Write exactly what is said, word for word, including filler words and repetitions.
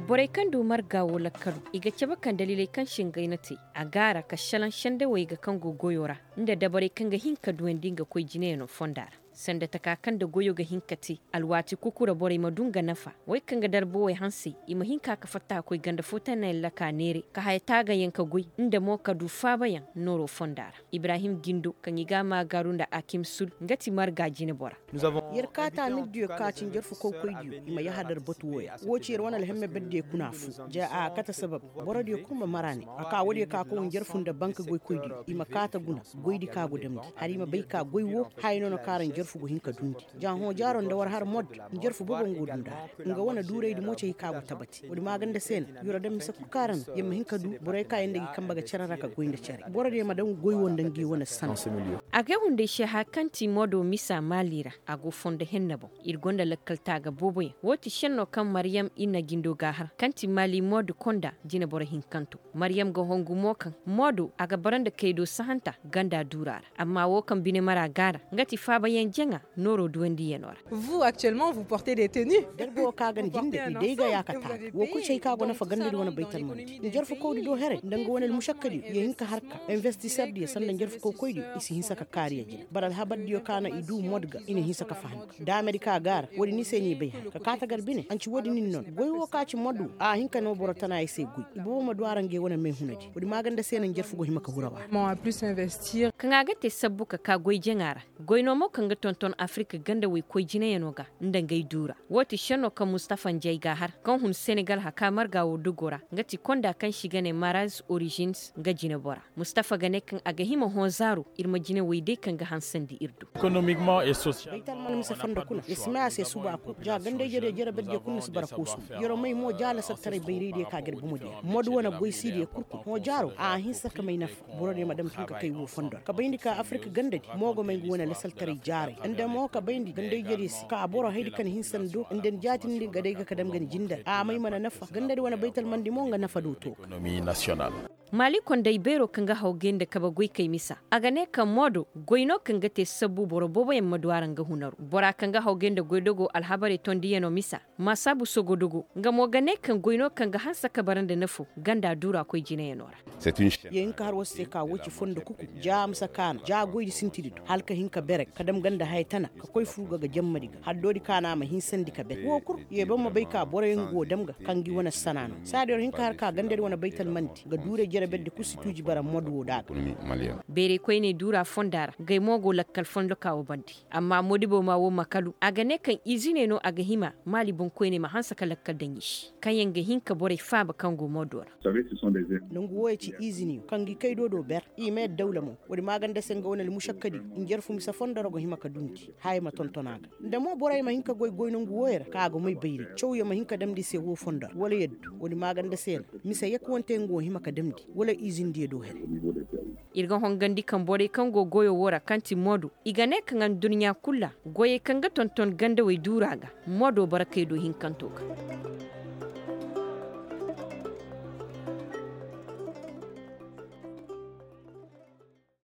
borai kan dumar gawo lakaru iga ceba kan dalilai kan shingainati a gara ka shalan shanda wai ga kan gogoyora inda da borai kan ga hinka duwen dinga koi jine no fondara sanda ta kakan da goyo ga hinkati alwati kukura borai madunga nafa wai kan ga darbo wai hansi ima hinka ka fatta koi ganda fota na laka nere ka hayata ga yanka goi inda mo ka du fa bayan noro fondara Ibrahim Gindo kan iga ma garunda Akim Sul ngati marga jine bora yarkata ni diyo kacin jarfu ko koi diyo ima ya hadar batu waya woci yar wana alhemme bedde kuna fu ja a kata sabab bora diyo kuma marani aka wadi ka ko jarfun da banka goi koi diyo ima kata guna goi di ka gudamdi harima bai ka goi wo hayno no karan jarfu go hinka dundi jan ho jaron da war har mod jarfu bugon gudunda nga wana dure di moce ka bu tabati wadi maganda sen yura da misa ku karan yamma hinka du borai ka yanda gi kamba ga carara ka goi da cari bora de madan goi wonda ngi wana san a ga hunde shi hakanti modo misa malira a go fonda hennabo irgonda lakkalta ga boboye woti shenno kan Maryam ina gindo gahar kanti mali modu konda jina bora hinkanto Maryam ga hongu mokan modu aga baranda kaido sahanta ganda durar amma wo kan bine mara gara ngati faba yen jenga noro duwendi yenora. Vous actuellement vous portez des tenues darbo ka gan jinde ni deiga ya kata wo ku cey ka gona fa ganda wona baital mon ni jarfu ko do here danga wona mushakkadi ye hinka harka investisseur di sanna jarfu ko koydi isi hinsa ka kariya jina baral habaddiyo kana idu modga ina hinsa ka fahanka da amerika gar wodi ni seni bai ka kata garbine an ci wodi nin non goy wo ka ci modu a hinka no borotana ay se guy bo ma duarange wona men hunadi wodi maganda senan jarfu go himaka hurawa mo a plus investir kanga gate sabbuka ka goy jengara goy no mo kanga tonton afrika ganda we koy jine yanoga ndangai dura woti shano ka mustafa njay gahar kan hun senegal ha kamar gawo dugora ngati konda kan shigane maraz origins ga jine bora mustafa gane kan aga hima honzaru irma jine we de kan ga hansandi irdu économiquement et social baital man misa fanda kuna isma se suba ko ja ganda jere jere bedje kunna sibara kosu yoro mai mo jala sattare bayri de ka garbu mo de modu wona goy sidi e kurku mo jaro a hinsa ka mai naf borode madam tunka kai wo fondo ka bayndi ka afrika gandadi mogo mai wona lesal tare jare anda mo ka bayndi ganda jere ka boro haydi kan hinsan do inden jatin din gadai ga kadam gani jinda a mai mana nafa gandadi wona baital man di mo nga nafa do to économie nationale mali konda ibero kanga hawgende kaba goy kai misa agane kan modo goyno kanga te sabu boro bobo yam maduaran ga hunaru bora kanga hawgende goydogo alhabare tondiyeno misa masabu sogodogo ngamo gane kan goyno kanga hansa kabaranda nafu ganda dura koy jine yenora c'est une yen kar wosse ka wuci fondo kuku jam sakan ja goydi sintidido halka hinka berek kadam ganda haytana ka koy fuga ga jammadiga haddodi kana ma hinsandi ka bet wokur yebam ma bayka boro yengo damga kangi wona sanano sadio hinka har ka gandari wona baytal manti ga dure jere bedde kusituji bara modwo daga bere koy ne dura fondara gay mogo lakkal fondo kawo bandi amma modibo ma wo makalu aga ne kan izine no aga hima mali bon koy ne ma hansa kalakkal danyish kayen ga hinka bore faba kango modora nangu woyci izini kangi kaydo do ber ime dawla mo wodi maganda senga wonal mushakkadi injer fu mi sa fondara go hima ka dunti hay ma tontonaga nde mo boray ma hinka goy goy nangu woyra kago moy bayri ciow ma hinka damdi se wo fondar wala yeddu wodi maganda sen mi sa yak wonte ngo hima ka damdi wala izini de do hen irga hongandi kan bore kango goyo wora kanti modu igane kan dunya kulla goye kanga tonton ganda way duraga modo barakay do hinkantoka